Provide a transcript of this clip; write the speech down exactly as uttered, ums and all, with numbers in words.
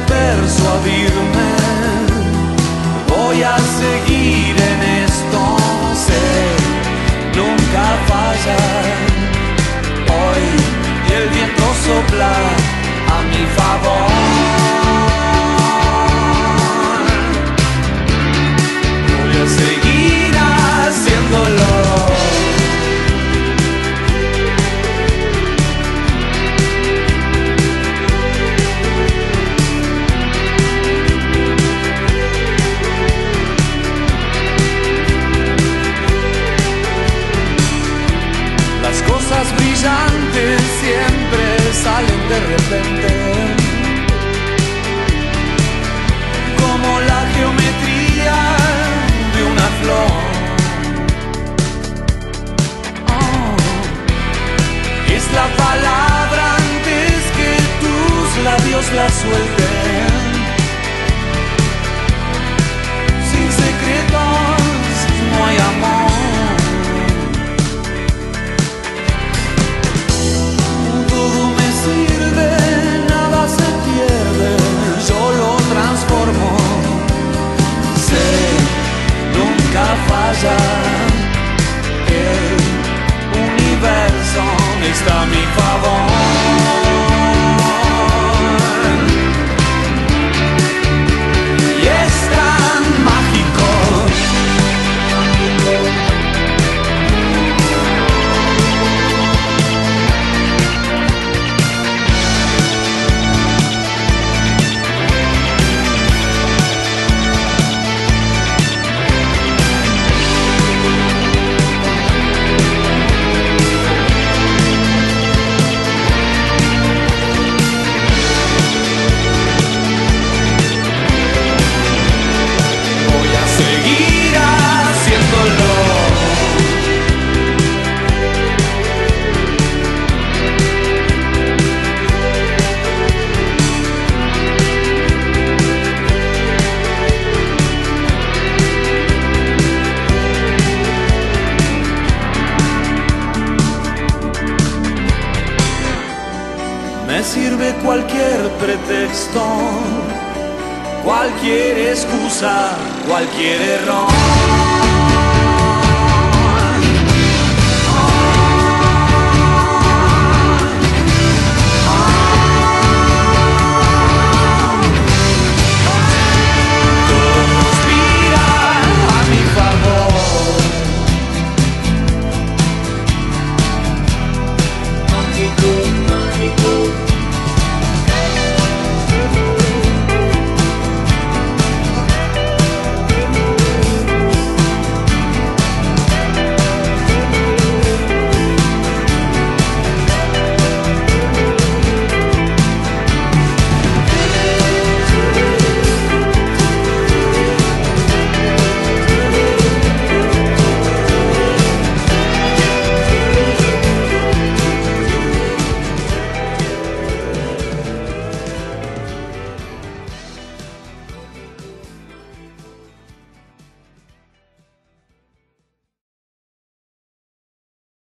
persuadirme. Voy a seguir en esto, sé, nunca falla. Hoy el viento sopla a mi favor. Voy a seguir haciéndolo. Las cosas brillantes siempre salen de repente, como la geometría de una flor. Oh, es la palabra antes que tus labios la suelten. Sin secretos no hay amor. Falla, el universo está a mi favor. Y es tan mágico. Me sirve cualquier pretexto, cualquier excusa, cualquier error.